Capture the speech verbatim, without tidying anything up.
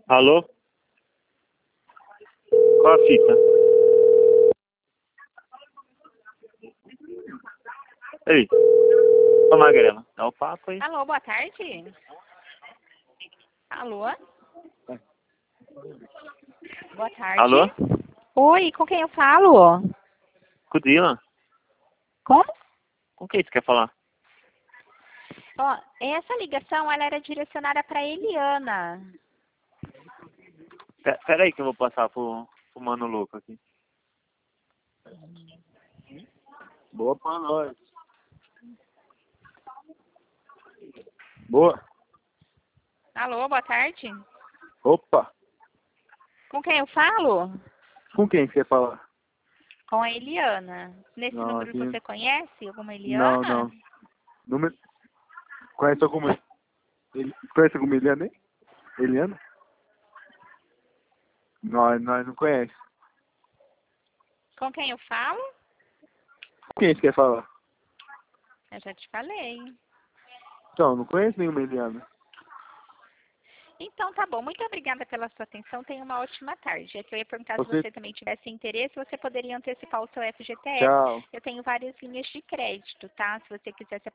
Alô? Qual a fita? Ei, ô Magrela, dá o papo aí. Alô, boa tarde. Alô? Boa tarde. Alô? Oi, com quem eu falo? Com o Dylan? Com? Com quem você quer falar? Ó, essa ligação ela era direcionada para Eliana. Pe- Pera aí que eu vou passar pro, pro Mano Louco aqui. Boa pra nós. Boa. Alô, boa tarde. Opa. Com quem eu falo? Com quem você quer falar? Com a Eliana. Nesse Não, número aqui... você conhece alguma Não, Eliana? não. Número... Conhece alguma... Ele... Conhece alguma Eliana aí? Eliana? Nós, nós não conhece. Com quem eu falo? Com quem você quer falar? Eu já te falei. Então, não conheço nenhuma Eliana. Então tá bom, muito obrigada pela sua atenção, tenha uma ótima tarde. É que eu ia perguntar se Você... você também tivesse interesse, você poderia antecipar o seu F G T S. Tchau. Eu tenho várias linhas de crédito, tá? Se você quiser se